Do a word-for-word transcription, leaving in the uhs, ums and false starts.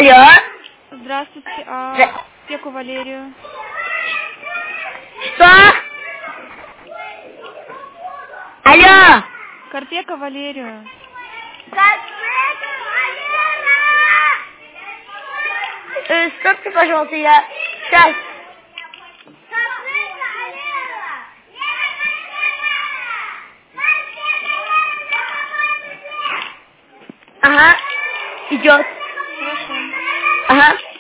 Алло. Здравствуйте. А, Здра- Карпеку Валерию. Что? Алло. Карпека Валерию. Э, стопьте, пожалуйста, я сейчас. Ага, идет. Хорошо. Ага.